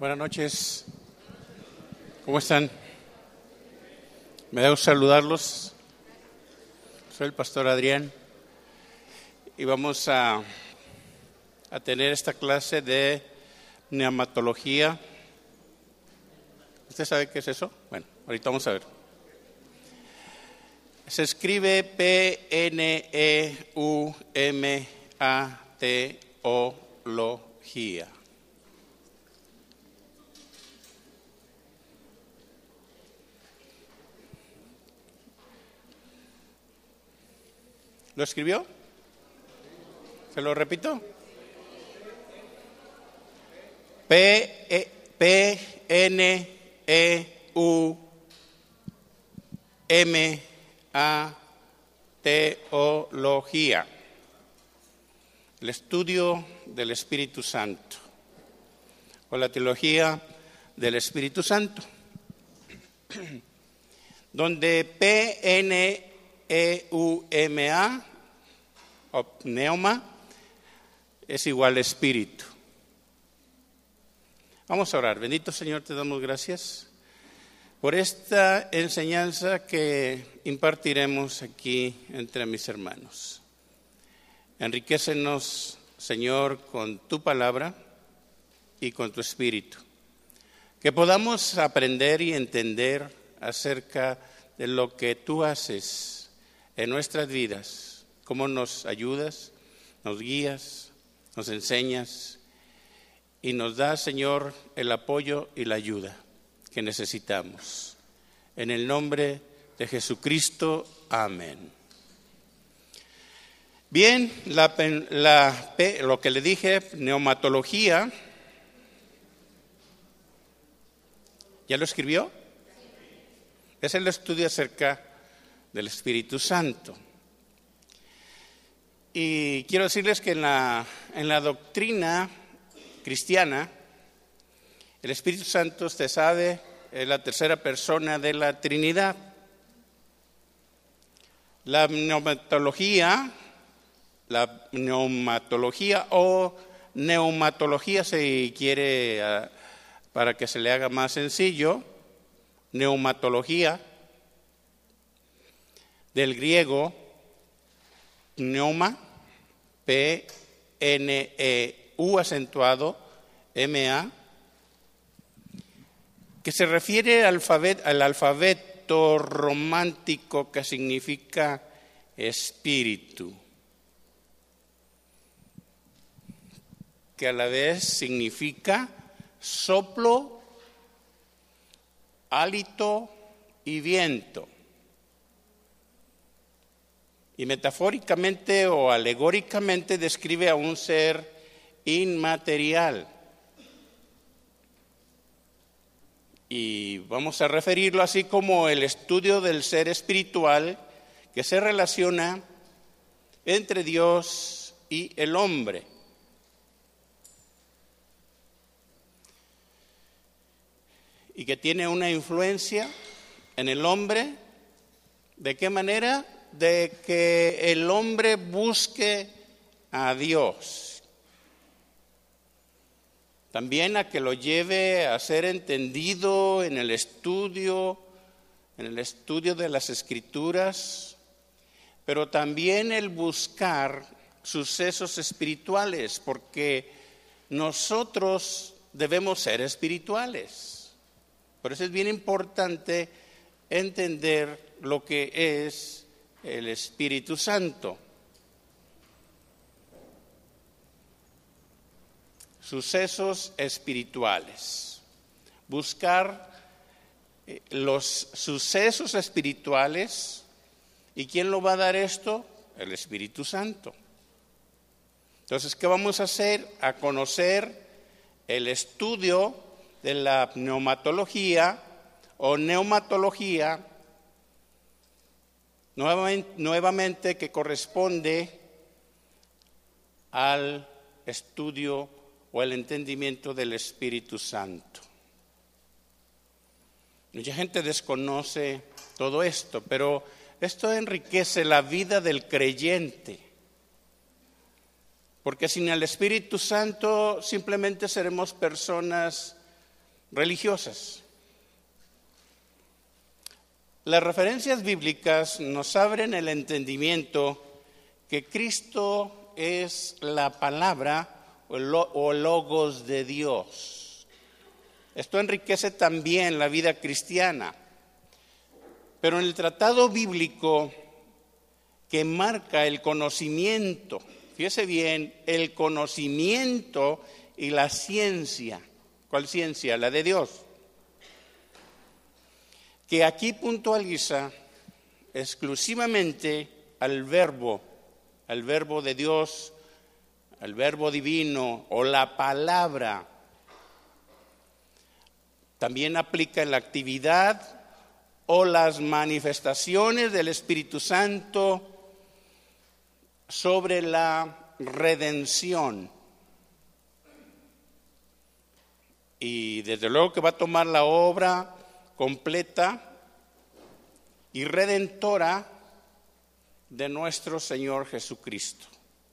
Buenas noches. ¿Cómo están? Me da gusto saludarlos. Soy el pastor Adrián y vamos a tener esta clase de pneumatología. ¿Usted sabe qué es eso? Bueno, ahorita vamos a ver. Se escribe pneumatología. ¿Lo escribió? ¿Se lo repito? Teología. El estudio del Espíritu Santo. O la teología del Espíritu Santo. Donde pneuma, o pneuma, es igual a espíritu. Vamos a orar. Bendito Señor, te damos gracias por esta enseñanza que impartiremos aquí entre mis hermanos. Enriquécenos, Señor, con tu palabra y con tu espíritu. Que podamos aprender y entender acerca de lo que tú haces en nuestras vidas, cómo nos ayudas, nos guías, nos enseñas y nos das, Señor, el apoyo y la ayuda que necesitamos. En el nombre de Jesucristo, amén. Bien, lo que le dije, pneumatología, ¿ya lo escribió? Es el estudio acerca del Espíritu Santo. Y quiero decirles que en la doctrina cristiana, el Espíritu Santo, usted sabe, es la tercera persona de la Trinidad. La pneumatología o neumatología, si quiere, para que se le haga más sencillo, neumatología, del griego pneuma, P-N-E-U acentuado, M-A, que se refiere al alfabeto romántico que significa espíritu, que a la vez significa soplo, hálito y viento. Y metafóricamente o alegóricamente describe a un ser inmaterial. Y vamos a referirlo así como el estudio del ser espiritual que se relaciona entre Dios y el hombre. Y que tiene una influencia en el hombre. ¿De qué manera? De que el hombre busque a Dios. También a que lo lleve a ser entendido en el estudio de las Escrituras, pero también el buscar sucesos espirituales, porque nosotros debemos ser espirituales. Por eso es bien importante entender lo que es el Espíritu Santo. Sucesos espirituales. Buscar los sucesos espirituales. ¿Y quién lo va a dar esto? El Espíritu Santo. Entonces, ¿qué vamos a hacer? A conocer el estudio de la pneumatología o neumatología, nuevamente que corresponde al estudio o el entendimiento del Espíritu Santo. Mucha gente desconoce todo esto, pero esto enriquece la vida del creyente. Porque sin el Espíritu Santo simplemente seremos personas religiosas. Las referencias bíblicas nos abren el entendimiento que Cristo es la palabra o logos de Dios. Esto enriquece también la vida cristiana. Pero en el tratado bíblico que marca el conocimiento, fíjese bien, el conocimiento y la ciencia. ¿Cuál ciencia? La de Dios. Que aquí puntualiza exclusivamente al verbo de Dios, al verbo divino o la palabra. También aplica en la actividad o las manifestaciones del Espíritu Santo sobre la redención. Y desde luego que va a tomar la obra completa y redentora de nuestro Señor Jesucristo.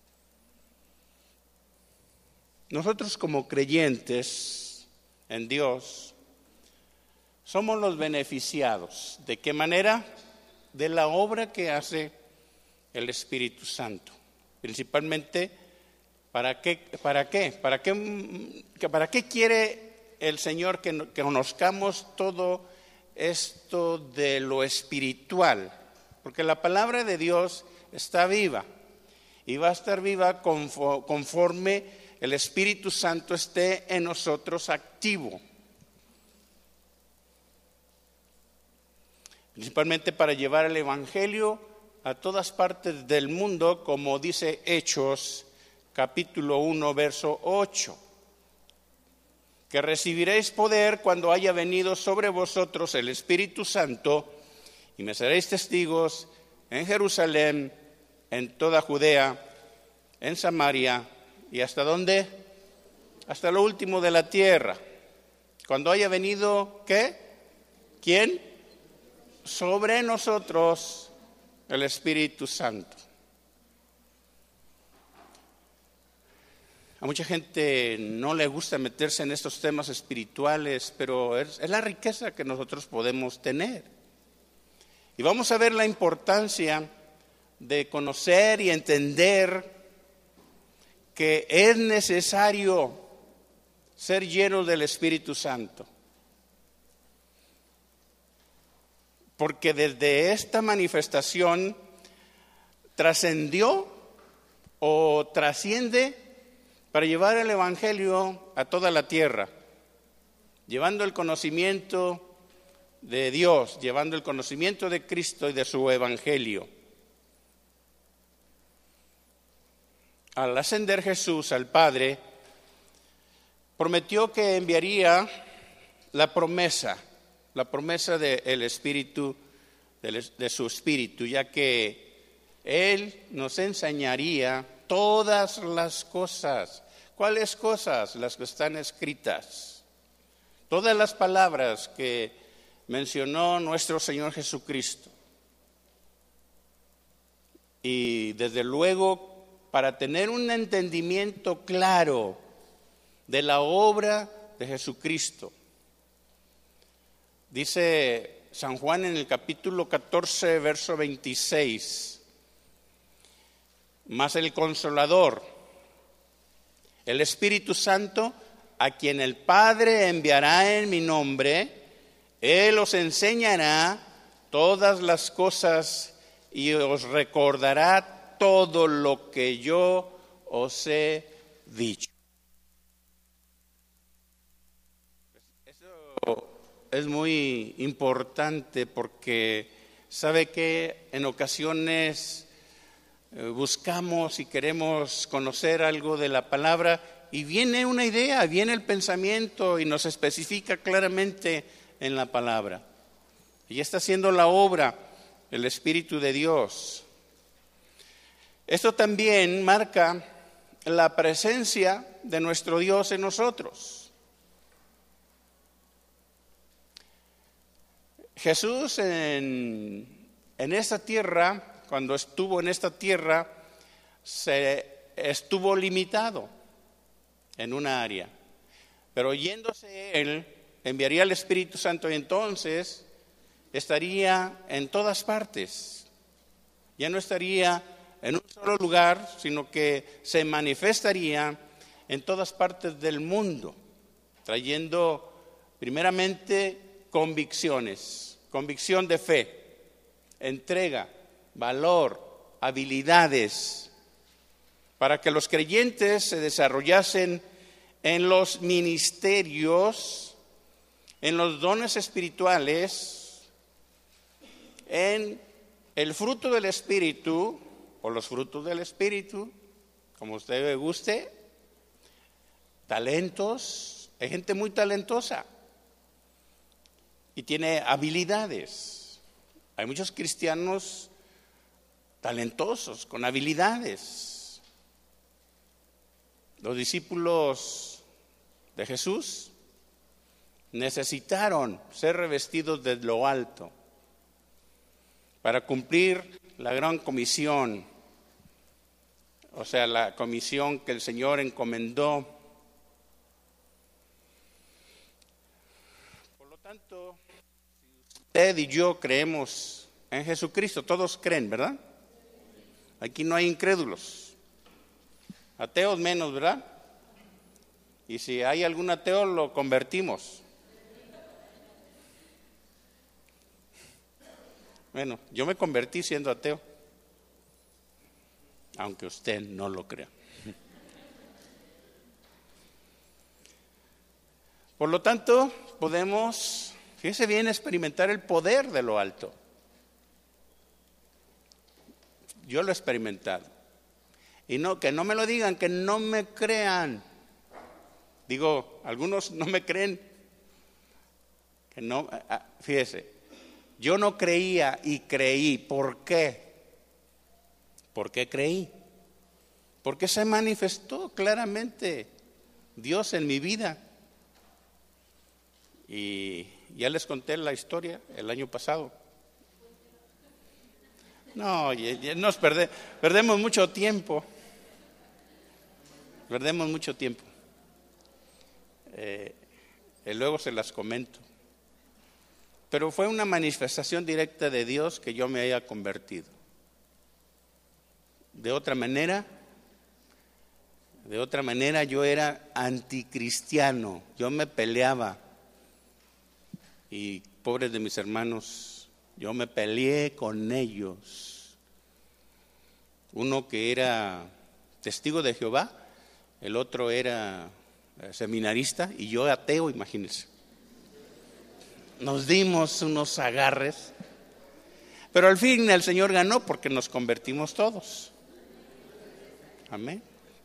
Nosotros como creyentes en Dios somos los beneficiados. ¿De qué manera? De la obra que hace el Espíritu Santo. Principalmente, ¿para qué quiere el Señor que conozcamos todo esto de lo espiritual? Porque la palabra de Dios está viva y va a estar viva conforme el Espíritu Santo esté en nosotros activo. Principalmente para llevar el Evangelio a todas partes del mundo, como dice Hechos, capítulo 1, verso 8. Que recibiréis poder cuando haya venido sobre vosotros el Espíritu Santo, y me seréis testigos en Jerusalén, en toda Judea, en Samaria, y ¿hasta dónde? Hasta lo último de la tierra. Cuando haya venido, ¿qué? ¿Quién? Sobre nosotros el Espíritu Santo. A mucha gente no le gusta meterse en estos temas espirituales, pero es la riqueza que nosotros podemos tener. Y vamos a ver la importancia de conocer y entender que es necesario ser llenos del Espíritu Santo. Porque desde esta manifestación trascendió o trasciende para llevar el Evangelio a toda la tierra, llevando el conocimiento de Dios, llevando el conocimiento de Cristo y de su Evangelio. Al ascender Jesús al Padre, prometió que enviaría la promesa del Espíritu, de su Espíritu, ya que Él nos enseñaría todas las cosas. ¿Cuáles cosas? Las que están escritas. Todas las palabras que mencionó nuestro Señor Jesucristo. Y desde luego, para tener un entendimiento claro de la obra de Jesucristo, dice San Juan en el capítulo 14, verso 26, mas el Consolador, el Espíritu Santo, a quien el Padre enviará en mi nombre, Él os enseñará todas las cosas y os recordará todo lo que yo os he dicho. Eso es muy importante porque sabe que en ocasiones buscamos y queremos conocer algo de la palabra y viene una idea, viene el pensamiento y nos especifica claramente en la palabra. Y está haciendo la obra el Espíritu de Dios. Esto también marca la presencia de nuestro Dios en nosotros. Jesús en esta tierra, cuando estuvo en esta tierra, estuvo limitado en una área. Pero yéndose Él enviaría el Espíritu Santo y entonces estaría en todas partes. Ya no estaría en un solo lugar, sino que se manifestaría en todas partes del mundo, trayendo primeramente convicciones, convicción de fe, entrega, valor, habilidades, para que los creyentes se desarrollasen en los ministerios, en los dones espirituales, en el fruto del Espíritu, o los frutos del Espíritu, como usted le guste, talentos. Hay gente muy talentosa y tiene habilidades. Hay muchos cristianos talentosos, con habilidades. Los discípulos de Jesús necesitaron ser revestidos de lo alto para cumplir la gran comisión, o sea, la comisión que el Señor encomendó. Por lo tanto, si usted y yo creemos en Jesucristo, todos creen, ¿verdad? Aquí no hay incrédulos, ateos menos, ¿verdad? Y si hay algún ateo, lo convertimos. Bueno, yo me convertí siendo ateo, aunque usted no lo crea. Por lo tanto, podemos, fíjese bien, experimentar el poder de lo alto. Yo lo he experimentado. Y no, que no me lo digan, que no me crean. Digo, algunos no me creen. Que no, fíjese. Yo no creía y creí. ¿Por qué? ¿Por qué creí? Porque se manifestó claramente Dios en mi vida. Y ya les conté la historia el año pasado. No, ya nos perdemos mucho tiempo. Perdemos mucho tiempo. Y luego se las comento. Pero fue una manifestación directa de Dios que yo me haya convertido. De otra manera yo era anticristiano, yo me peleaba. Y pobres de mis hermanos, yo me peleé con ellos. Uno que era testigo de Jehová, el otro era seminarista y yo ateo, imagínense. Nos dimos unos agarres, pero al fin el Señor ganó porque nos convertimos todos. Amén.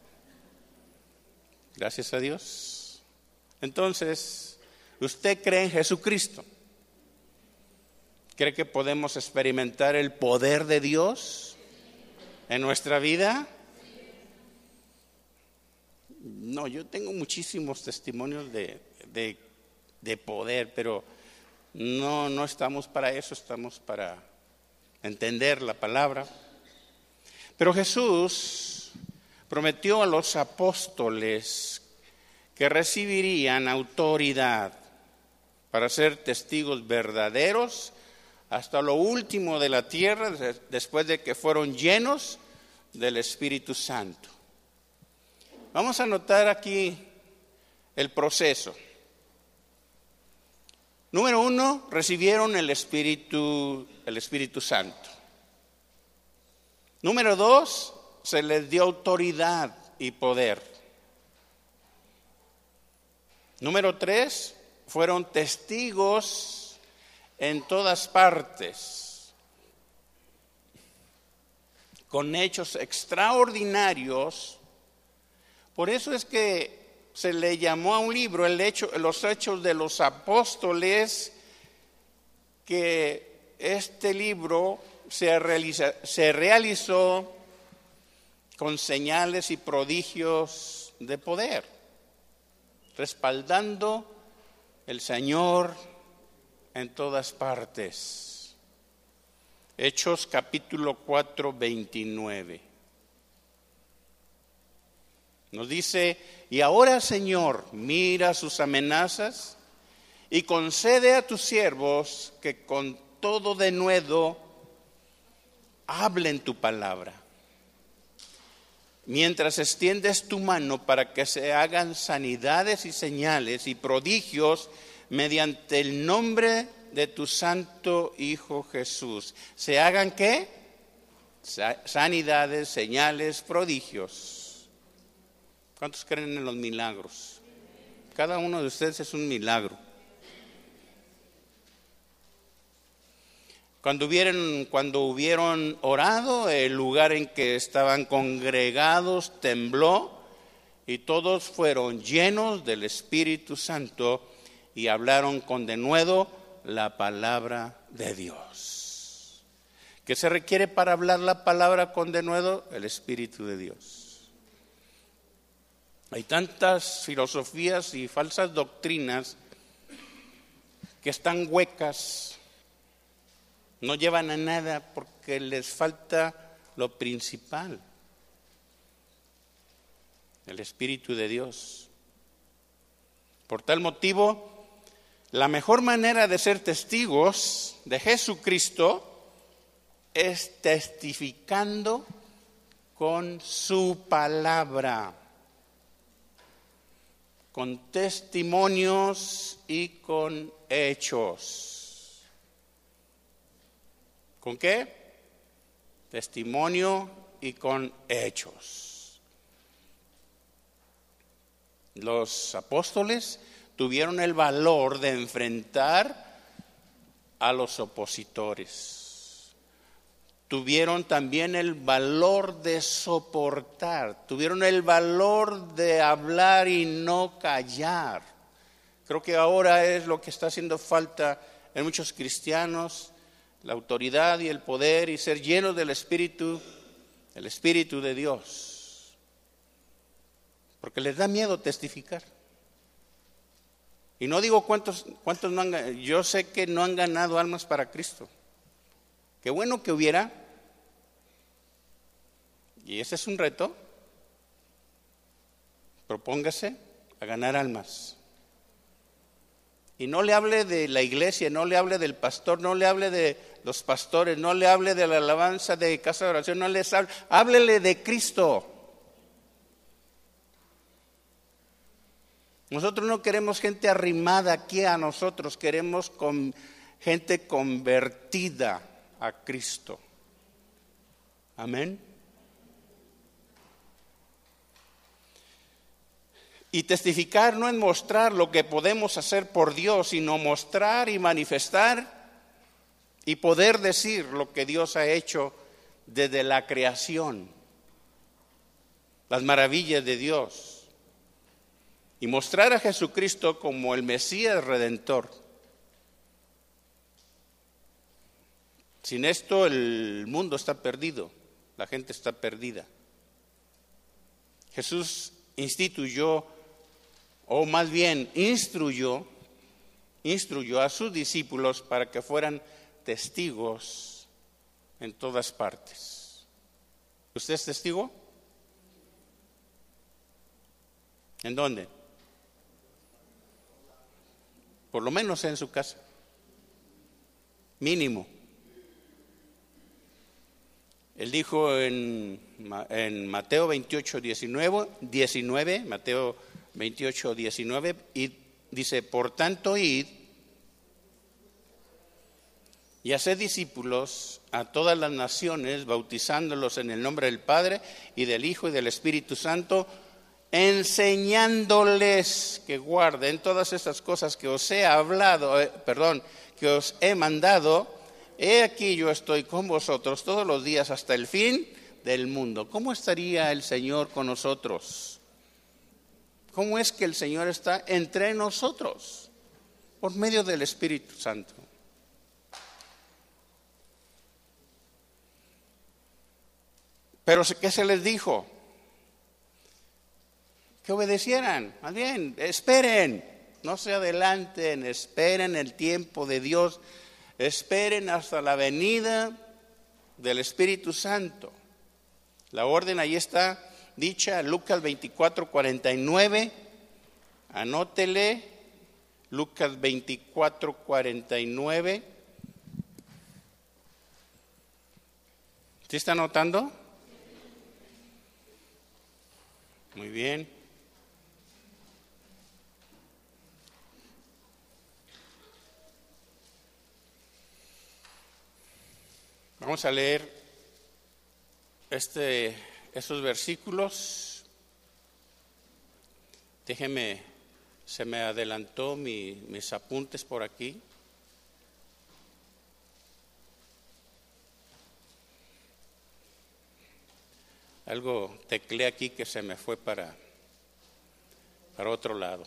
Gracias a Dios. Entonces, ¿usted cree en Jesucristo? ¿Cree que podemos experimentar el poder de Dios en nuestra vida? No, yo tengo muchísimos testimonios de poder, pero no estamos para eso, estamos para entender la palabra. Pero Jesús prometió a los apóstoles que recibirían autoridad para ser testigos verdaderos hasta lo último de la tierra, después de que fueron llenos del Espíritu Santo. Vamos a notar aquí el proceso. Número 1, recibieron el Espíritu Santo. Número 2, se les dio autoridad y poder. Número 3, fueron testigos en todas partes, con hechos extraordinarios. Por eso es que se le llamó a un libro los Hechos de los Apóstoles, que este libro se realizó con señales y prodigios de poder, respaldando el Señor en todas partes. Hechos capítulo 4, 29. Nos dice: y ahora, Señor, mira sus amenazas y concede a tus siervos que con todo denuedo hablen tu palabra, mientras extiendes tu mano para que se hagan sanidades y señales y prodigios mediante el nombre de tu santo Hijo Jesús. ¿Se hagan qué? Sanidades, señales, prodigios. ¿Cuántos creen en los milagros? Cada uno de ustedes es un milagro. Cuando hubieron orado, el lugar en que estaban congregados tembló y todos fueron llenos del Espíritu Santo y hablaron con denuedo la palabra de Dios. ¿Qué se requiere para hablar la palabra con denuedo? El Espíritu de Dios. Hay tantas filosofías y falsas doctrinas que están huecas, no llevan a nada porque les falta lo principal, el Espíritu de Dios. Por tal motivo, la mejor manera de ser testigos de Jesucristo es testificando con su palabra, con testimonios y con hechos. ¿Con qué? Testimonio y con hechos. Los apóstoles tuvieron el valor de enfrentar a los opositores. Tuvieron también el valor de soportar. Tuvieron el valor de hablar y no callar. Creo que ahora es lo que está haciendo falta en muchos cristianos. La autoridad y el poder y ser llenos del Espíritu de Dios. Porque les da miedo testificar. Y no digo cuántos no han ganado, yo sé que no han ganado almas para Cristo. Qué bueno que hubiera. Y ese es un reto. Propóngase a ganar almas. Y no le hable de la iglesia, no le hable del pastor, no le hable de los pastores, no le hable de la alabanza de casa de oración, no les hable, háblele de Cristo. Nosotros no queremos gente arrimada aquí a nosotros, queremos gente convertida a Cristo. Amén. Y testificar no es mostrar lo que podemos hacer por Dios, sino mostrar y manifestar y poder decir lo que Dios ha hecho desde la creación, las maravillas de Dios, y mostrar a Jesucristo como el Mesías Redentor. Sin esto el mundo está perdido, la gente está perdida. Jesús instituyó, o más bien instruyó a sus discípulos para que fueran testigos en todas partes. ¿Usted es testigo? ¿En dónde? Por lo menos en su casa. Mínimo. Él dijo en Mateo 28:19, Mateo 28:19, y dice: por tanto, id y haced discípulos a todas las naciones, bautizándolos en el nombre del Padre y del Hijo y del Espíritu Santo, enseñándoles que guarden todas estas cosas que os he que os he mandado. He aquí yo estoy con vosotros todos los días hasta el fin del mundo. ¿Cómo estaría el Señor con nosotros? ¿Cómo es que el Señor está entre nosotros? Por medio del Espíritu Santo. Pero ¿qué se les dijo? Que obedecieran. Más bien, esperen, no se adelanten, esperen el tiempo de Dios. Esperen hasta la venida del Espíritu Santo. La orden ahí está dicha, Lucas 24:49. Anótele, Lucas 24:49. ¿Sí está anotando? Muy bien. Vamos a leer estos versículos. Déjeme, se me adelantó mis apuntes por aquí. Algo tecleé aquí que se me fue para otro lado.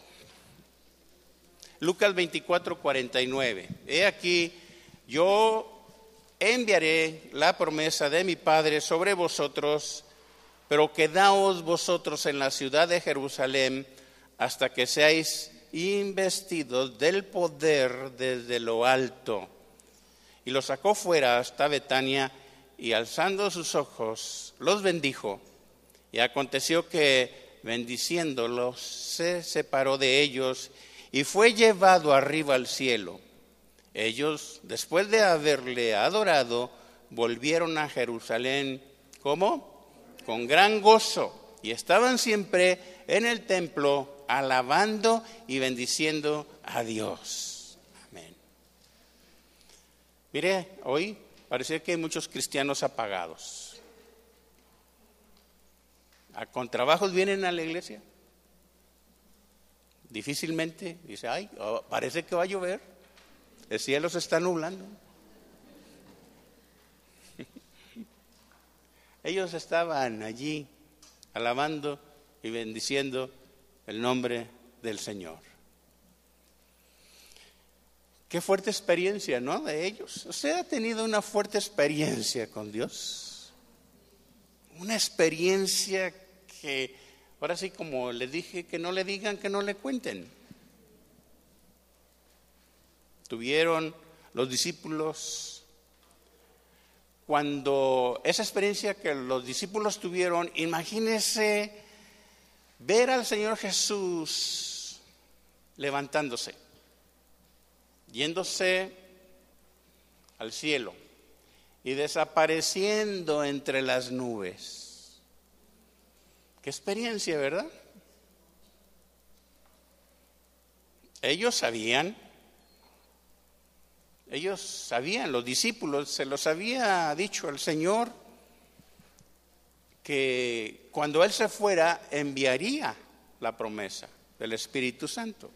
Lucas 24:49. He aquí, yo enviaré la promesa de mi Padre sobre vosotros, pero quedaos vosotros en la ciudad de Jerusalén hasta que seáis investidos del poder desde lo alto. Y los sacó fuera hasta Betania, y alzando sus ojos, los bendijo. Y aconteció que, bendiciéndolos, se separó de ellos y fue llevado arriba al cielo. Ellos, después de haberle adorado, volvieron a Jerusalén, ¿cómo? Con gran gozo, y estaban siempre en el templo alabando y bendiciendo a Dios. Amén. Mire, hoy parece que hay muchos cristianos apagados. Con trabajos vienen a la iglesia. Difícilmente dice, ay, parece que va a llover. El cielo se está nublando. Ellos estaban allí alabando y bendiciendo el nombre del Señor. Qué fuerte experiencia, ¿no? De ellos. ¿Usted ha tenido una fuerte experiencia con Dios? Una experiencia que, ahora sí, como le dije, que no le digan, que no le cuenten. Tuvieron los discípulos, cuando esa experiencia que los discípulos tuvieron, imagínense ver al Señor Jesús levantándose, yéndose al cielo y desapareciendo entre las nubes. Qué experiencia, ¿verdad? Ellos sabían, los discípulos, se los había dicho el Señor que cuando Él se fuera enviaría la promesa del Espíritu Santo.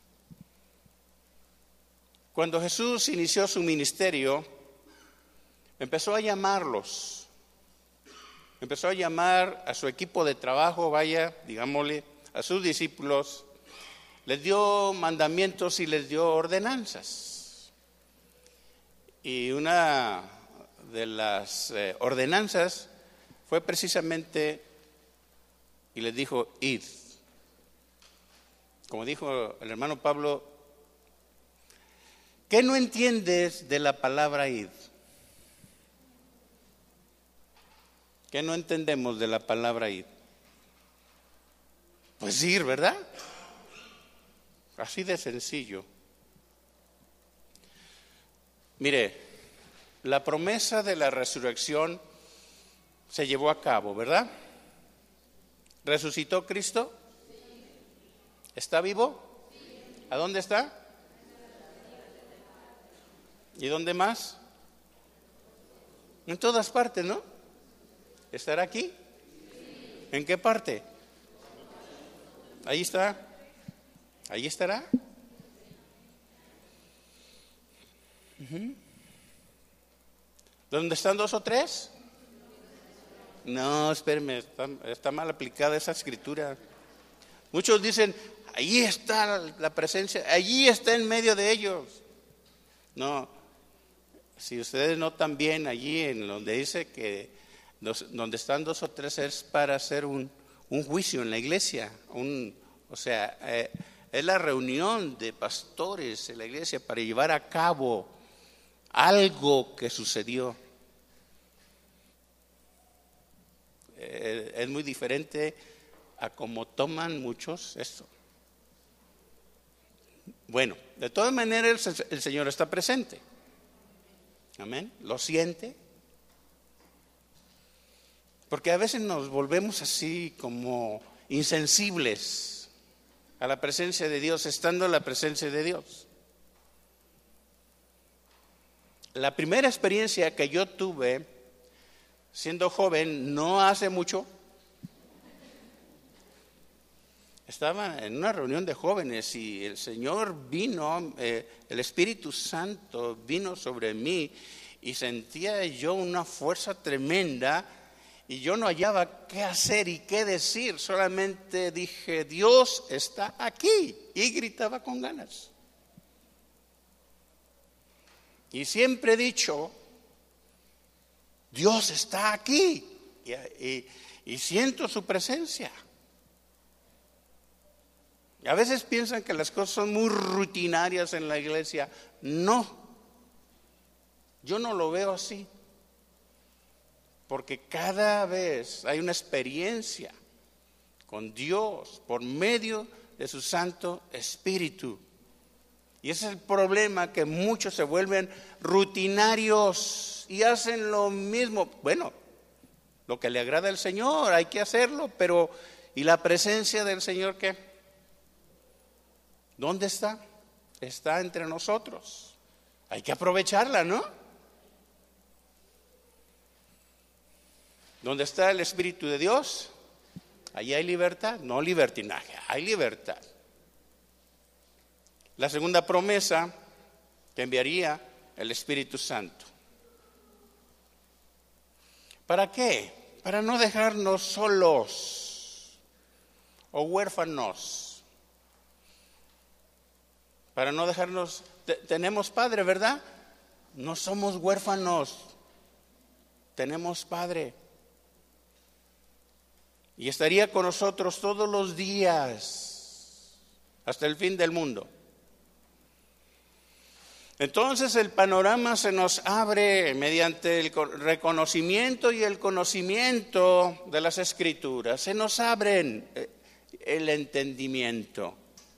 Cuando Jesús inició su ministerio, empezó a llamarlos, empezó a llamar a su equipo de trabajo, digámosle, a sus discípulos, les dio mandamientos y les dio ordenanzas. Y una de las ordenanzas fue precisamente, y les dijo, id. Como dijo el hermano Pablo, ¿qué no entiendes de la palabra id? ¿Qué no entendemos de la palabra id? Pues ir, ¿verdad? Así de sencillo. Mire, la promesa de la resurrección se llevó a cabo, ¿verdad? ¿Resucitó Cristo? ¿Está vivo? ¿A dónde está? ¿Y dónde más? En todas partes, ¿no? ¿Estará aquí? ¿En qué parte? Ahí está. Ahí estará. ¿Dónde están 2 o 3? No, espérame, está mal aplicada esa escritura. Muchos dicen, ahí está la presencia, allí está en medio de ellos. No, si ustedes notan bien allí en donde dice que donde están 2 o 3 es para hacer un juicio en la iglesia, es la reunión de pastores en la iglesia para llevar a cabo algo que sucedió. Es muy diferente a como toman muchos esto. Bueno, de todas maneras el Señor está presente. Amén. ¿Lo siente? Porque a veces nos volvemos así como insensibles a la presencia de Dios, estando en la presencia de Dios. La primera experiencia que yo tuve siendo joven, no hace mucho, estaba en una reunión de jóvenes y el Señor vino, el Espíritu Santo vino sobre mí y sentía yo una fuerza tremenda y yo no hallaba qué hacer y qué decir, solamente dije, Dios está aquí, y gritaba con ganas. Y siempre he dicho, Dios está aquí y siento su presencia. Y a veces piensan que las cosas son muy rutinarias en la iglesia. No, yo no lo veo así. Porque cada vez hay una experiencia con Dios por medio de su Santo Espíritu. Y ese es el problema, que muchos se vuelven rutinarios y hacen lo mismo. Bueno, lo que le agrada al Señor hay que hacerlo, pero ¿y la presencia del Señor qué? ¿Dónde está? Está entre nosotros. Hay que aprovecharla, ¿no? ¿Dónde está el Espíritu de Dios? Allí hay libertad, no libertinaje, hay libertad. La segunda promesa que enviaría el Espíritu Santo. ¿Para qué? Para no dejarnos solos o huérfanos. Para no dejarnos, tenemos Padre, ¿verdad? No somos huérfanos, tenemos Padre. Y estaría con nosotros todos los días, hasta el fin del mundo. Entonces el panorama se nos abre mediante el reconocimiento y el conocimiento de las Escrituras. Se nos abre el entendimiento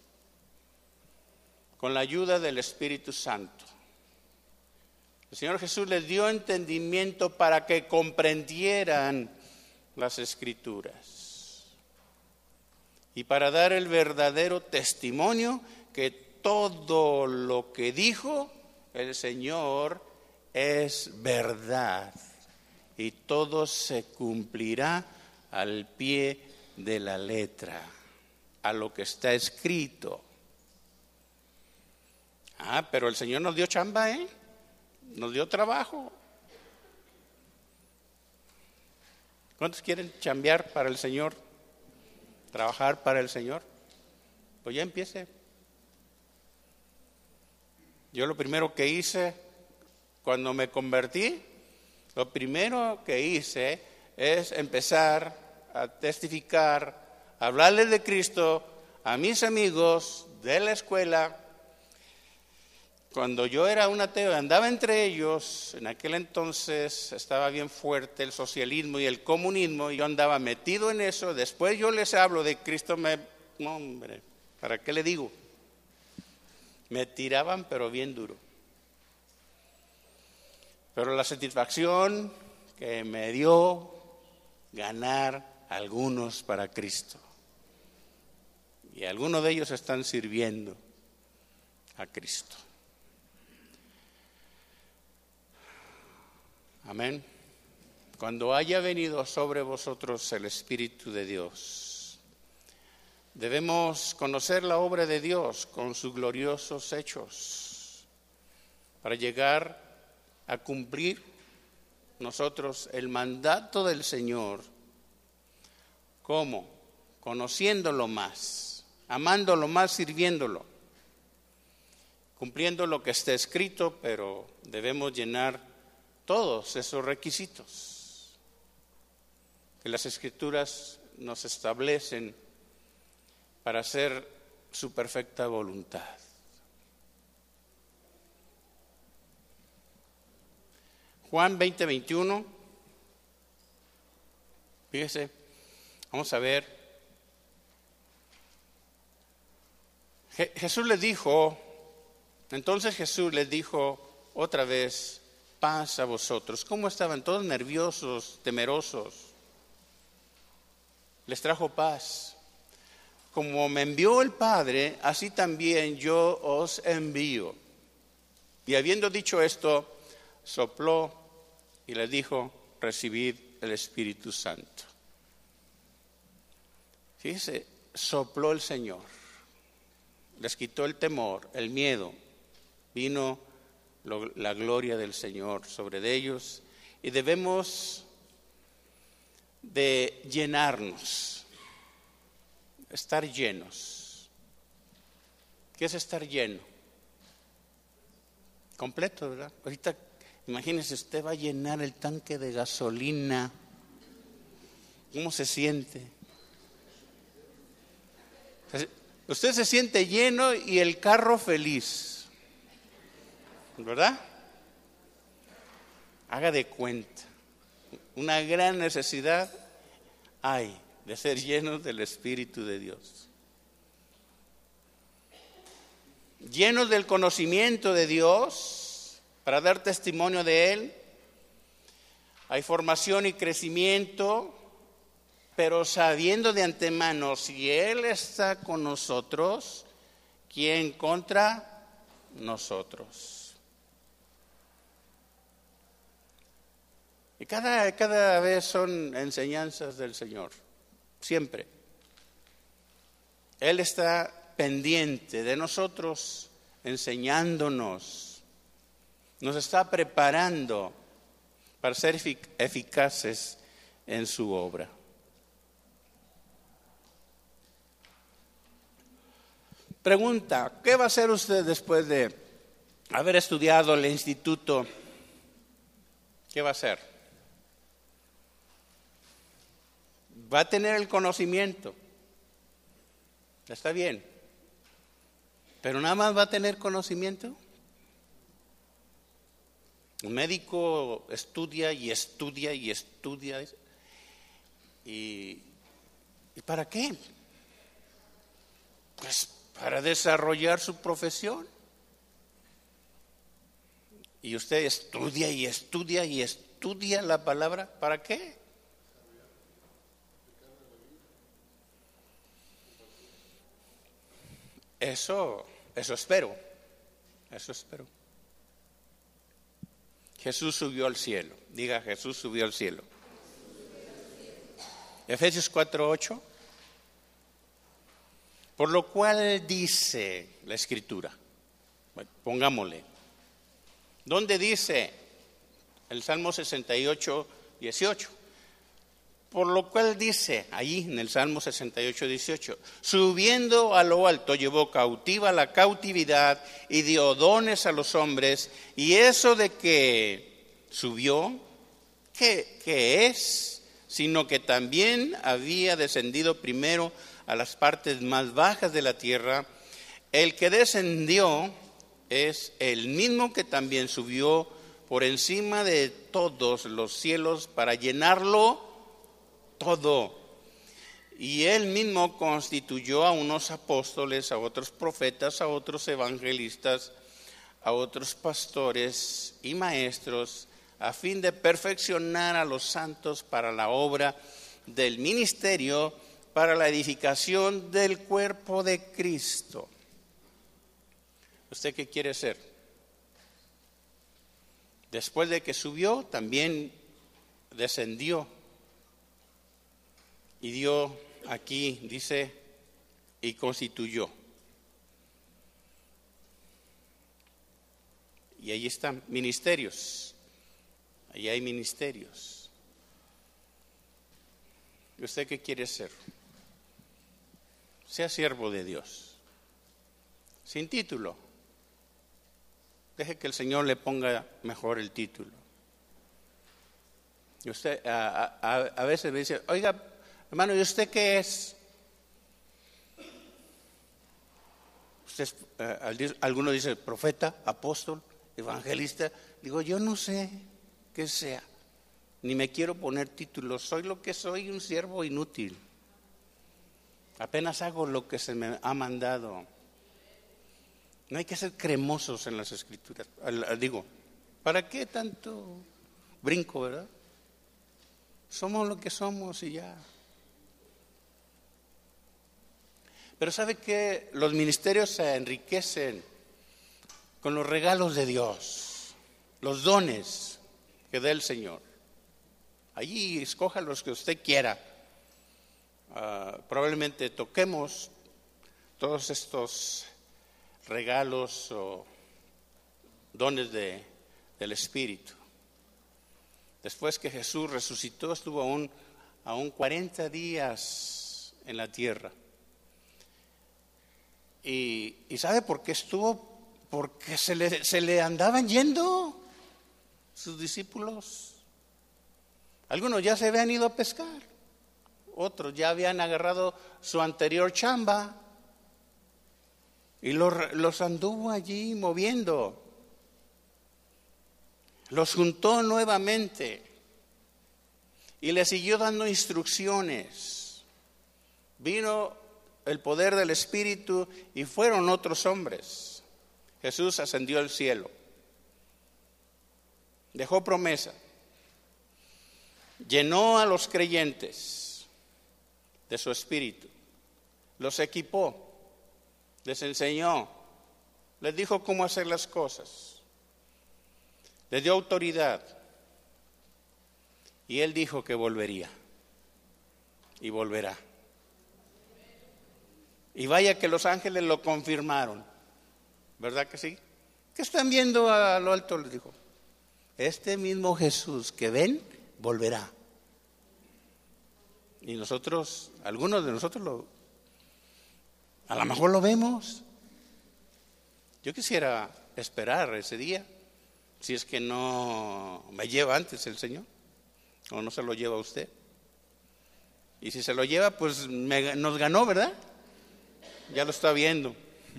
con la ayuda del Espíritu Santo. El Señor Jesús les dio entendimiento para que comprendieran las Escrituras y para dar el verdadero testimonio que todo lo que dijo el Señor es verdad y todo se cumplirá al pie de la letra, a lo que está escrito. Pero el Señor nos dio chamba, nos dio trabajo. ¿Cuántos quieren chambear para el Señor? ¿Trabajar para el Señor? Pues ya empiece. Yo lo primero que hice cuando me convertí, lo primero que hice es empezar a testificar, a hablarles de Cristo a mis amigos de la escuela. Cuando yo era un ateo, andaba entre ellos, en aquel entonces estaba bien fuerte el socialismo y el comunismo, y yo andaba metido en eso. Después yo les hablo de Cristo, no, hombre, ¿para qué le digo? Me tiraban, pero bien duro. Pero la satisfacción que me dio ganar a algunos para Cristo. Y algunos de ellos están sirviendo a Cristo. Amén. Cuando haya venido sobre vosotros el Espíritu de Dios, debemos conocer la obra de Dios con sus gloriosos hechos para llegar a cumplir nosotros el mandato del Señor. ¿Cómo? Conociéndolo más, amándolo más, sirviéndolo, cumpliendo lo que está escrito, pero debemos llenar todos esos requisitos que las Escrituras nos establecen para hacer su perfecta voluntad. Juan 20:21, fíjese, vamos a ver. Jesús les dijo otra vez, paz a vosotros. ¿Cómo estaban? Todos nerviosos, temerosos. Les trajo paz. Como me envió el Padre, así también yo os envío. Y habiendo dicho esto, sopló y les dijo, recibid el Espíritu Santo. Fíjese, sopló el Señor. Les quitó el temor, el miedo. Vino la gloria del Señor sobre ellos. Y debemos de llenarnos, estar llenos. ¿Qué es estar lleno? Completo, ¿verdad? Ahorita, imagínese, usted va a llenar el tanque de gasolina. ¿Cómo se siente? Usted se siente lleno y el carro feliz, ¿verdad? Haga de cuenta. Una gran necesidad hay de ser llenos del Espíritu de Dios. Llenos del conocimiento de Dios para dar testimonio de Él. Hay formación y crecimiento, pero sabiendo de antemano, si Él está con nosotros, ¿quién contra nosotros? Y cada vez son enseñanzas del Señor, siempre. Él está pendiente de nosotros, enseñándonos, nos está preparando para ser eficaces en su obra. Pregunta, ¿qué va a hacer usted después de haber estudiado el instituto? ¿Qué va a hacer? Va a tener el conocimiento. Está bien. Pero nada más va a tener conocimiento. Un médico estudia y estudia y estudia. ¿Y para qué? Pues para desarrollar su profesión. Y usted estudia y estudia y estudia la palabra. ¿Para qué? Eso espero. Jesús subió al cielo. Diga, Jesús subió al cielo. Efesios 4:8. Por lo cual dice la Escritura. Bueno, pongámosle. ¿Dónde dice? El Salmo 68:18. Por lo cual dice, ahí en el Salmo 68:18, subiendo a lo alto llevó cautiva la cautividad y dio dones a los hombres. Y eso de que subió, ¿qué es? Sino que también había descendido primero a las partes más bajas de la tierra. El que descendió es el mismo que también subió por encima de todos los cielos para llenarlo todo. Y él mismo constituyó a unos apóstoles, a otros profetas, a otros evangelistas, a otros pastores y maestros, a fin de perfeccionar a los santos para la obra del ministerio, para la edificación del cuerpo de Cristo. ¿Usted qué quiere ser? Después de que subió, también descendió. Y dio, aquí dice, y constituyó. Y ahí están ministerios. Ahí hay ministerios. ¿Y usted qué quiere ser? Sea siervo de Dios. Sin título. Deje que el Señor le ponga mejor el título. Y usted a veces me dice, oiga, hermano, ¿y usted qué es? Usted alguno dice profeta, apóstol, evangelista. Digo, yo no sé qué sea, ni me quiero poner títulos. Soy lo que soy, un siervo inútil. Apenas hago lo que se me ha mandado. No hay que ser cremosos en las Escrituras. Digo, ¿para qué tanto brinco, verdad? Somos lo que somos y ya. Pero ¿sabe qué? Los ministerios se enriquecen con los regalos de Dios, los dones que da el Señor. Allí escoja los que usted quiera. Probablemente toquemos todos estos regalos o dones del Espíritu. Después que Jesús resucitó, estuvo aún 40 días en la tierra. ¿Y sabe por qué estuvo? Porque se le andaban yendo sus discípulos. Algunos ya se habían ido a pescar, otros ya habían agarrado su anterior chamba y los anduvo allí moviendo. Los juntó nuevamente y les siguió dando instrucciones. Vino el poder del Espíritu y fueron otros hombres. Jesús ascendió al cielo, dejó promesa, llenó a los creyentes de su Espíritu, los equipó, les enseñó, les dijo cómo hacer las cosas, les dio autoridad y Él dijo que volvería y volverá. Y vaya que los ángeles lo confirmaron, ¿verdad que sí? ¿Qué están viendo a lo alto? Les dijo, este mismo Jesús que ven, volverá. Y nosotros, algunos de nosotros a lo mejor lo vemos. Yo quisiera esperar ese día, si es que no me lleva antes el Señor, o no se lo lleva usted. Y si se lo lleva, pues nos ganó, ¿verdad? Ya lo está viendo.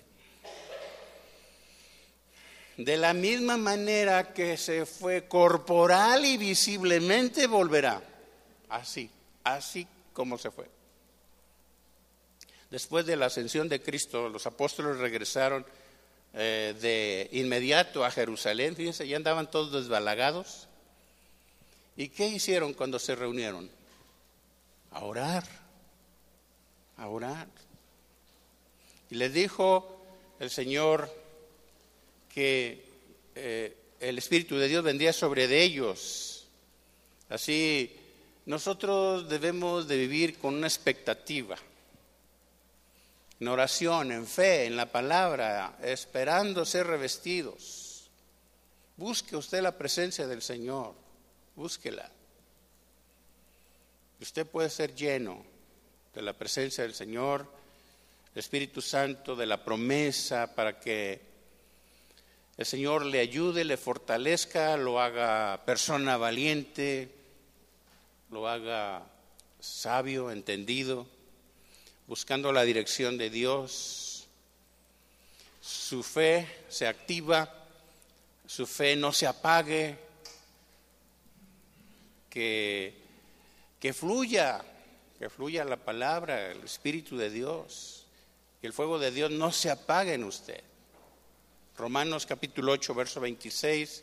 De la misma manera que se fue corporal y visiblemente, volverá. Así como se fue. Después de la ascensión de Cristo, los apóstoles regresaron de inmediato a Jerusalén. Fíjense, ya andaban todos desbalagados. ¿Y qué hicieron cuando se reunieron? A orar. Y les dijo el Señor que el Espíritu de Dios vendría sobre de ellos. Así, nosotros debemos de vivir con una expectativa, en oración, en fe, en la palabra, esperando ser revestidos. Busque usted la presencia del Señor, búsquela. Usted puede ser lleno de la presencia del Señor, el Espíritu Santo, de la promesa, para que el Señor le ayude, le fortalezca, lo haga persona valiente, lo haga sabio, entendido, buscando la dirección de Dios. Su fe se activa, su fe no se apague, que fluya la palabra, el Espíritu de Dios. Que el fuego de Dios no se apague en usted. Romanos capítulo 8, verso 26.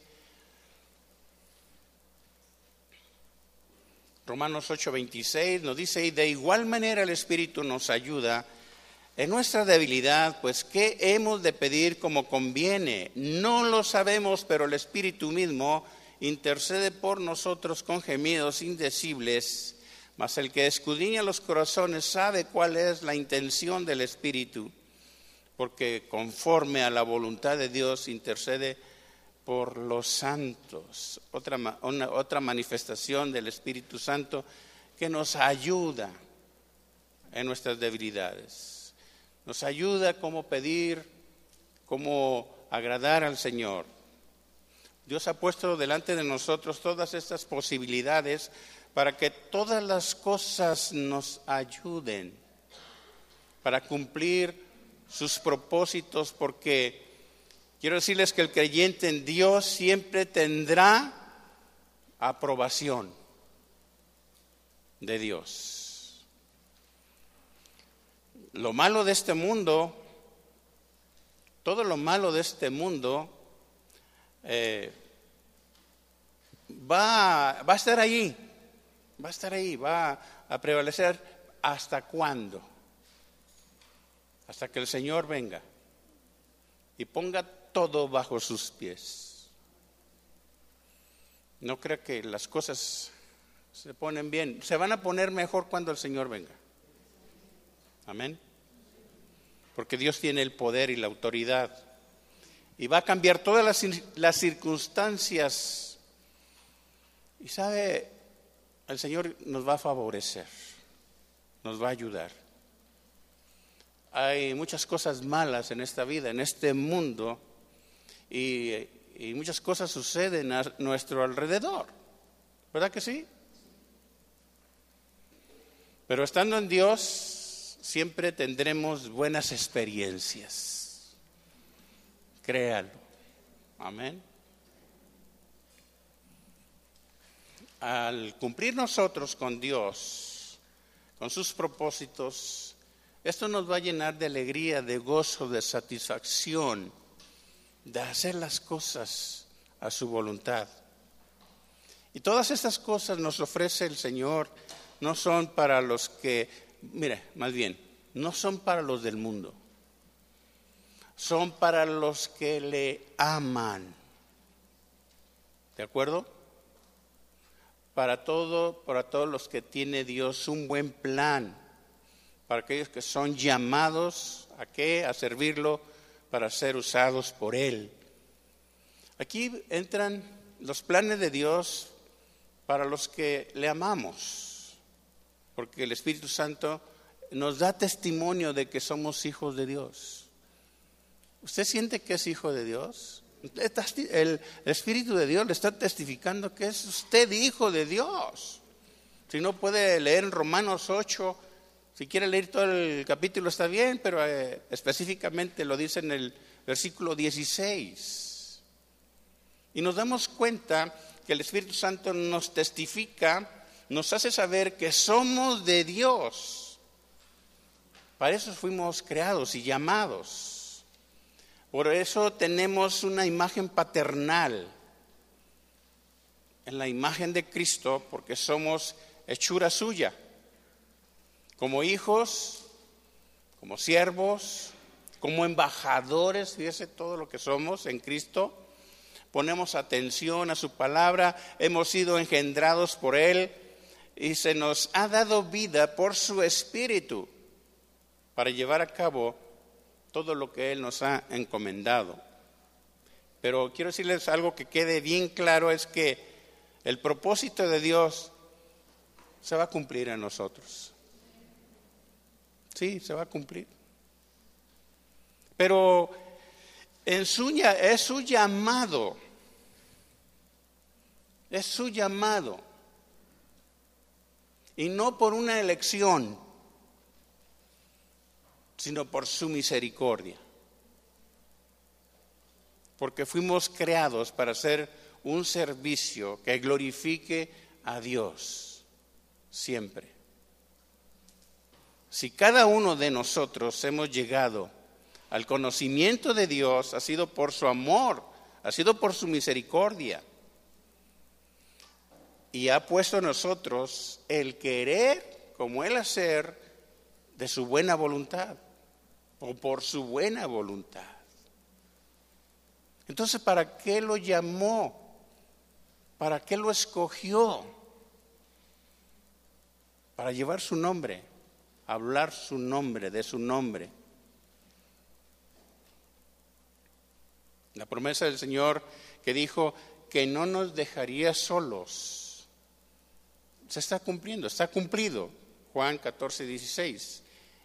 Romanos 8, 26 nos dice, y de igual manera el Espíritu nos ayuda en nuestra debilidad, pues ¿qué hemos de pedir como conviene? No lo sabemos, pero el Espíritu mismo intercede por nosotros con gemidos indecibles. Mas el que escudriña los corazones sabe cuál es la intención del Espíritu, porque conforme a la voluntad de Dios intercede por los santos. Otra manifestación del Espíritu Santo que nos ayuda en nuestras debilidades. Nos ayuda cómo pedir, cómo agradar al Señor. Dios ha puesto delante de nosotros todas estas posibilidades para que todas las cosas nos ayuden para cumplir sus propósitos, porque quiero decirles que el creyente en Dios siempre tendrá aprobación de Dios. Lo malo de este mundo todo lo malo de este mundo va a estar ahí, va a prevalecer. ¿Hasta cuándo? Hasta que el Señor venga y ponga todo bajo sus pies. No creo que las cosas se ponen bien. Se van a poner mejor cuando el Señor venga. Amén. Porque Dios tiene el poder y la autoridad. Y va a cambiar todas las circunstancias. Y sabe, el Señor nos va a favorecer. Nos va a ayudar. Hay muchas cosas malas en esta vida, en este mundo. Y muchas cosas suceden a nuestro alrededor. ¿Verdad que sí? Pero estando en Dios, siempre tendremos buenas experiencias. Créalo. Amén. Al cumplir nosotros con Dios, con sus propósitos, esto nos va a llenar de alegría, de gozo, de satisfacción, de hacer las cosas a su voluntad. Y todas estas cosas nos ofrece el Señor, no son para los que, más bien, no son para los del mundo, son para los que le aman. ¿De acuerdo? Para todos los que tiene Dios un buen plan, para aquellos que son llamados ¿a qué? A servirlo, para ser usados por Él. Aquí entran los planes de Dios para los que le amamos, porque el Espíritu Santo nos da testimonio de que somos hijos de Dios. ¿Usted siente que es hijo de Dios? El Espíritu de Dios le está testificando que es usted hijo de Dios. Si no puede leer en Romanos 8, si quiere leer todo el capítulo está bien, pero específicamente lo dice en el versículo 16. Y nos damos cuenta que el Espíritu Santo nos testifica, nos hace saber que somos de Dios. Para eso fuimos creados y llamados. Por eso tenemos una imagen paternal en la imagen de Cristo, porque somos hechura suya. Como hijos, como siervos, como embajadores, fíjese todo lo que somos en Cristo. Ponemos atención a su palabra, hemos sido engendrados por Él y se nos ha dado vida por su Espíritu para llevar a cabo todo lo que Él nos ha encomendado. Pero quiero decirles algo que quede bien claro, es que el propósito de Dios se va a cumplir en nosotros. Sí, se va a cumplir. Pero es su llamado. Es su llamado. Y no por una elección, sino por su misericordia. Porque fuimos creados para hacer un servicio que glorifique a Dios siempre. Si cada uno de nosotros hemos llegado al conocimiento de Dios, ha sido por su amor, ha sido por su misericordia. Y ha puesto en nosotros el querer como el hacer de su buena voluntad, o por su buena voluntad. Entonces, ¿para qué lo llamó? ¿Para qué lo escogió? Para llevar su nombre, hablar su nombre, de su nombre. La promesa del Señor que dijo que no nos dejaría solos, se está cumpliendo, está cumplido. Juan 14:16.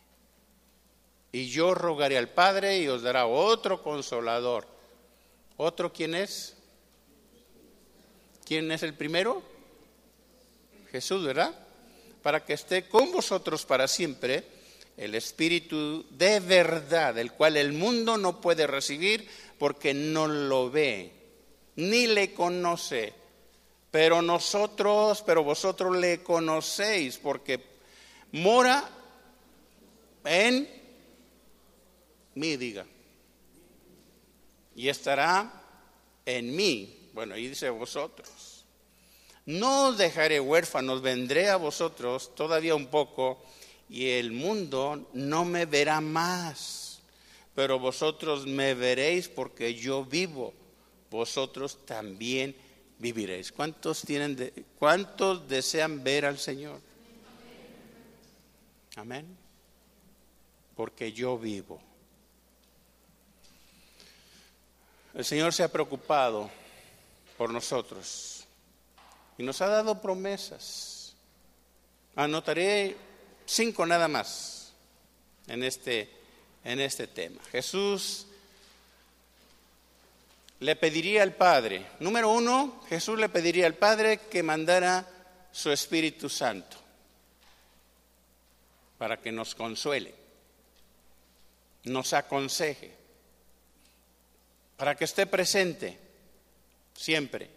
Y yo rogaré al Padre y os dará otro consolador. ¿Otro quién es? ¿Quién es el primero? Jesús, ¿verdad? Para que esté con vosotros para siempre, el Espíritu de verdad, el cual el mundo no puede recibir porque no lo ve, ni le conoce. Pero vosotros le conocéis, porque mora en mí, diga. y estará en mí. Bueno, ahí dice vosotros. No os dejaré huérfanos, vendré a vosotros todavía un poco, y el mundo no me verá más, pero vosotros me veréis porque yo vivo, vosotros también viviréis. ¿Cuántos desean ver al Señor? Amén. Porque yo vivo. El Señor se ha preocupado por nosotros y nos ha dado promesas. Anotaré 5 nada más en este tema. Jesús le pediría al Padre, número 1, Jesús le pediría al Padre que mandara su Espíritu Santo para que nos consuele, nos aconseje, para que esté presente siempre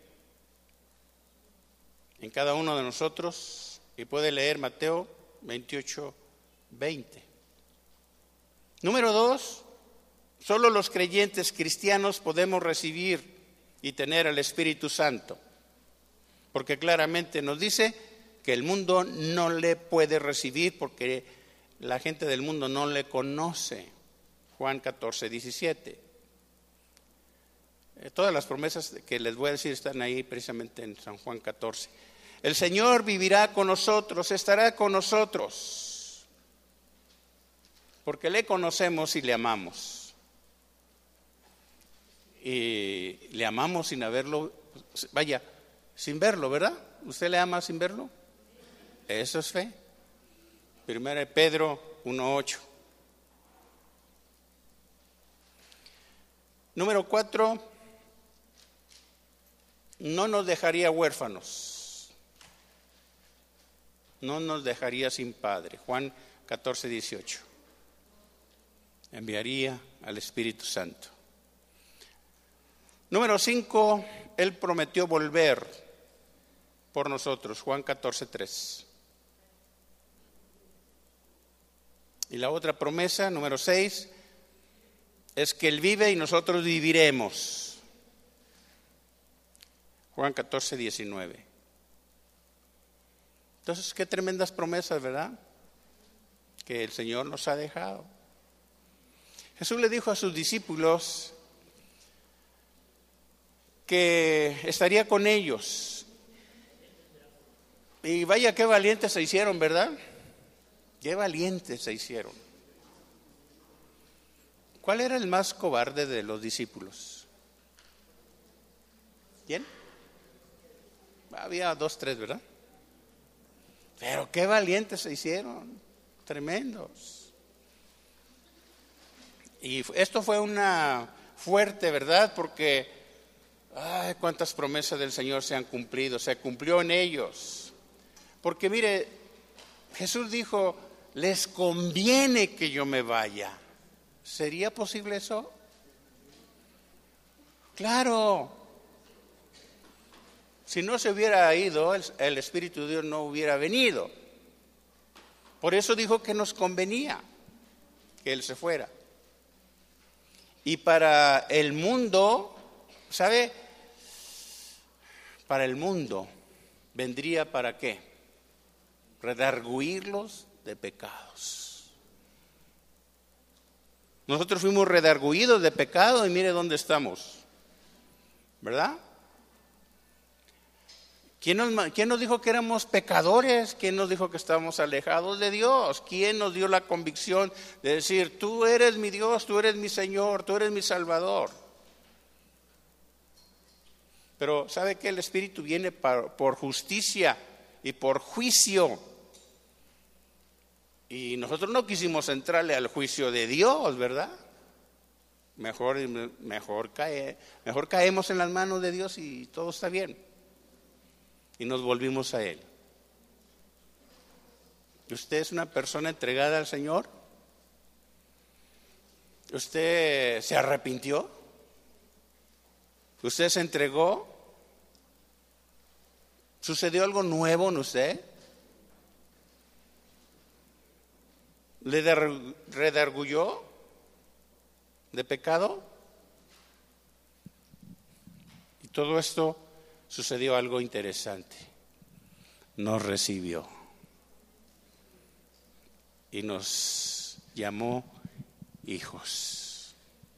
en cada uno de nosotros. Y puede leer Mateo 28:20. Número 2, solo los creyentes cristianos podemos recibir y tener al Espíritu Santo, porque claramente nos dice que el mundo no le puede recibir porque la gente del mundo no le conoce. Juan 14:17. Todas las promesas que les voy a decir están ahí precisamente en San Juan 14. El Señor vivirá con nosotros, estará con nosotros, porque le conocemos y le amamos. Y le amamos sin haberlo, sin verlo, ¿verdad? ¿Usted le ama sin verlo? Eso es fe. 1 Pedro 1:8. Número 4, no nos dejaría huérfanos, no nos dejaría sin padre. Juan 14:18. Enviaría al Espíritu Santo. Número 5, Él prometió volver por nosotros. Juan 14:3. Y la otra promesa, número 6, es que Él vive y nosotros viviremos. Juan 14:19. Entonces, qué tremendas promesas, ¿verdad? Que el Señor nos ha dejado. Jesús le dijo a sus discípulos que estaría con ellos. Y vaya qué valientes se hicieron, ¿verdad? Qué valientes se hicieron. ¿Cuál era el más cobarde de los discípulos? ¿Quién? Había 2, 3, ¿verdad? Pero qué valientes se hicieron, tremendos. Y esto fue una fuerte, ¿verdad? Porque, ay, cuántas promesas del Señor se han cumplido, se cumplió en ellos. Porque mire, Jesús dijo, les conviene que yo me vaya. ¿Sería posible eso? Claro. Si no se hubiera ido, el Espíritu de Dios no hubiera venido. Por eso dijo que nos convenía que Él se fuera. Y para el mundo, ¿sabe? Para el mundo, ¿vendría para qué? Redarguirlos de pecados. Nosotros fuimos redarguidos de pecado y mire dónde estamos, ¿verdad? ¿Quién nos dijo que éramos pecadores? ¿Quién nos dijo que estábamos alejados de Dios? ¿Quién nos dio la convicción de decir, tú eres mi Dios, tú eres mi Señor, tú eres mi Salvador? Pero ¿sabe qué? El Espíritu viene por justicia y por juicio. Y nosotros no quisimos entrarle al juicio de Dios, ¿verdad? Mejor caemos en las manos de Dios y todo está bien. Y nos volvimos a Él. ¿Usted es una persona entregada al Señor? ¿Usted se arrepintió? ¿Usted se entregó? ¿Sucedió algo nuevo en usted? ¿Le redarguyó de pecado? todo esto sucedió algo interesante. Nos recibió y nos llamó hijos.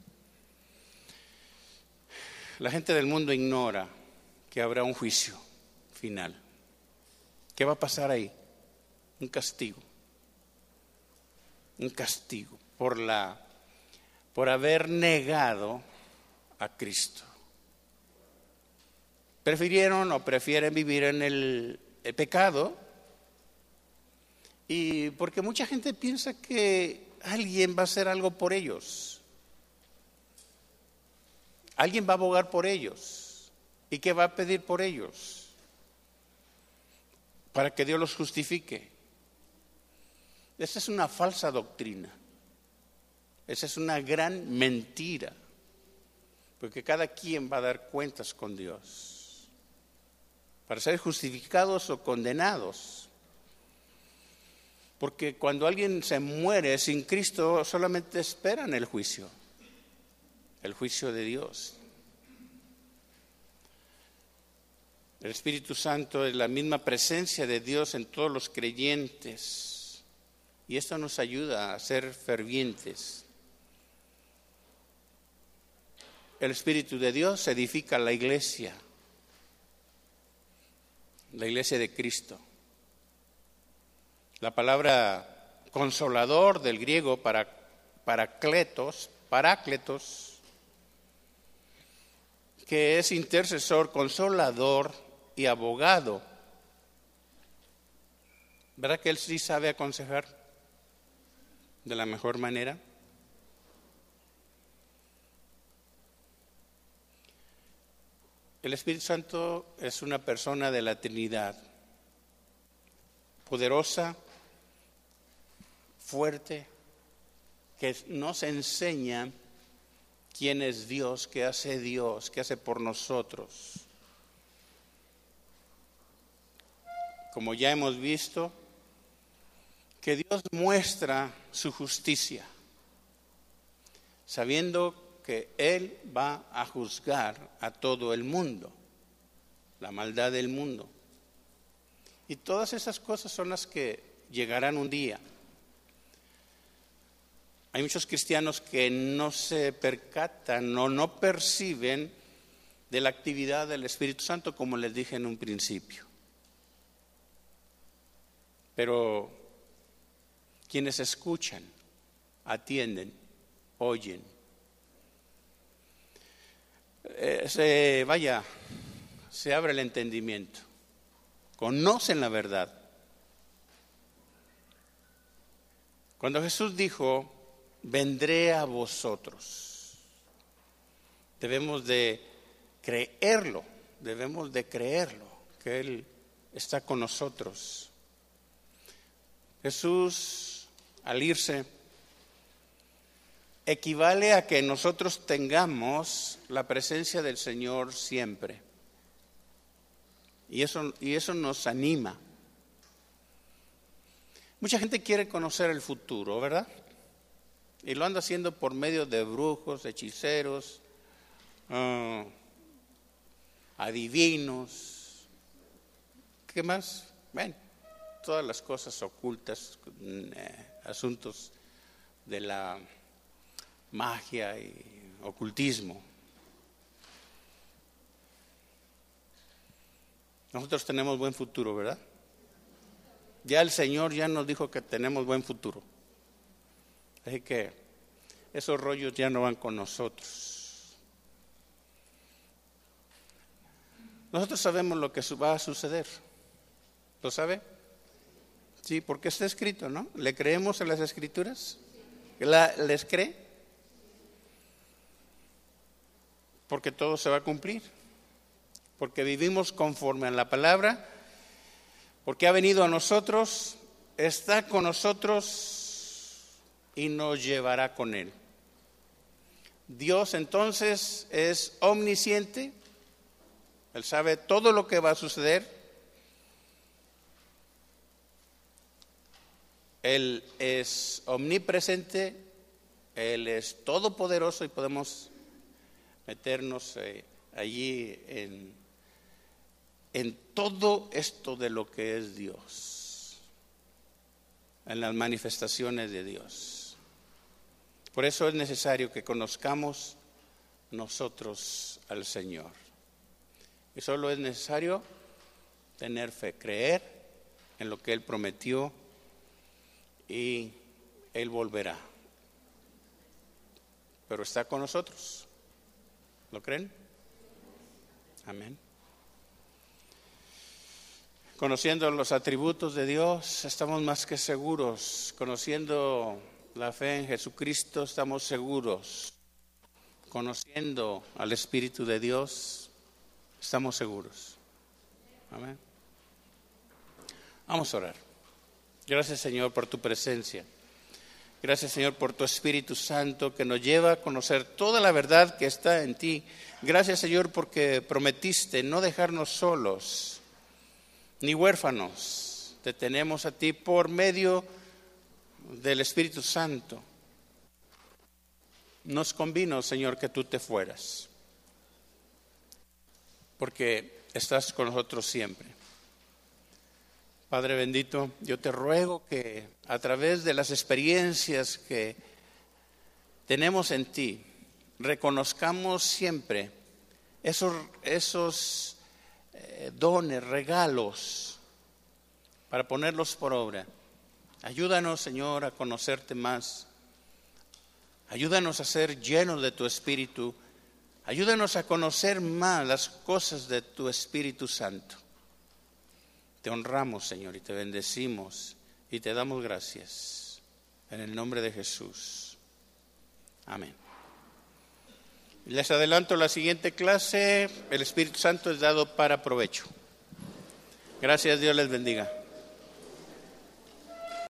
La gente del mundo ignora que habrá un juicio final. ¿Qué va a pasar ahí? Un castigo. Un castigo por haber negado a Cristo. Prefirieron o prefieren vivir en el pecado, y porque mucha gente piensa que alguien va a hacer algo por ellos. Alguien va a abogar por ellos. ¿Y qué va a pedir por ellos? Para que Dios los justifique. Esa es una falsa doctrina. Esa es una gran mentira. Porque cada quien va a dar cuentas con Dios para ser justificados o condenados. Porque cuando alguien se muere sin Cristo, solamente esperan el juicio de Dios. El Espíritu Santo es la misma presencia de Dios en todos los creyentes, y esto nos ayuda a ser fervientes. El Espíritu de Dios edifica la iglesia de Cristo. La palabra consolador del griego parácletos, que es intercesor, consolador y abogado. ¿Verdad que él sí sabe aconsejar de la mejor manera? El Espíritu Santo es una persona de la Trinidad, poderosa, fuerte, que nos enseña quién es Dios, qué hace por nosotros. Como ya hemos visto, que Dios muestra su justicia, sabiendo que Él va a juzgar a todo el mundo, la maldad del mundo. Y todas esas cosas son las que llegarán un día. Hay muchos cristianos que no se percatan o no perciben de la actividad del Espíritu Santo, como les dije en un principio. Pero quienes escuchan, atienden, oyen, se abre el entendimiento, conocen la verdad. Cuando Jesús dijo, vendré a vosotros, debemos de creerlo, que Él está con nosotros. Jesús, al irse, equivale a que nosotros tengamos la presencia del Señor siempre. Y eso nos anima. Mucha gente quiere conocer el futuro, ¿verdad? Y lo anda haciendo por medio de brujos, hechiceros, adivinos. ¿Qué más? Bueno, todas las cosas ocultas, asuntos de la magia y ocultismo. Nosotros tenemos buen futuro, ¿verdad? Ya el Señor ya nos dijo que tenemos buen futuro. Así que esos rollos ya no van con nosotros. Nosotros sabemos lo que va a suceder. ¿Lo sabe? Sí, porque está escrito, ¿no? ¿Le creemos a las Escrituras? ¿Les cree? Porque todo se va a cumplir. Porque vivimos conforme a la palabra. Porque ha venido a nosotros, está con nosotros y nos llevará con Él. Dios entonces es omnisciente. Él sabe todo lo que va a suceder. Él es omnipresente, Él es todopoderoso y podemos meternos allí en todo esto de lo que es Dios, en las manifestaciones de Dios. Por eso es necesario que conozcamos nosotros al Señor. Y solo es necesario tener fe, creer en lo que Él prometió y Él volverá. Pero está con nosotros. ¿Lo creen? Amén. Conociendo los atributos de Dios, estamos más que seguros. Conociendo la fe en Jesucristo, estamos seguros. Conociendo al Espíritu de Dios, estamos seguros. Amén. Vamos a orar. Gracias, Señor, por tu presencia. Gracias, Señor, por tu Espíritu Santo que nos lleva a conocer toda la verdad que está en ti. Gracias, Señor, porque prometiste no dejarnos solos ni huérfanos. Te tenemos a ti por medio del Espíritu Santo. Nos convino, Señor, que tú te fueras, porque estás con nosotros siempre. Padre bendito, yo te ruego que a través de las experiencias que tenemos en ti, reconozcamos siempre esos dones, regalos, para ponerlos por obra. Ayúdanos, Señor, a conocerte más. Ayúdanos a ser llenos de tu Espíritu. Ayúdanos a conocer más las cosas de tu Espíritu Santo. Te honramos, Señor, y te bendecimos y te damos gracias. En el nombre de Jesús. Amén. Les adelanto la siguiente clase. El Espíritu Santo es dado para provecho. Gracias, Dios les bendiga.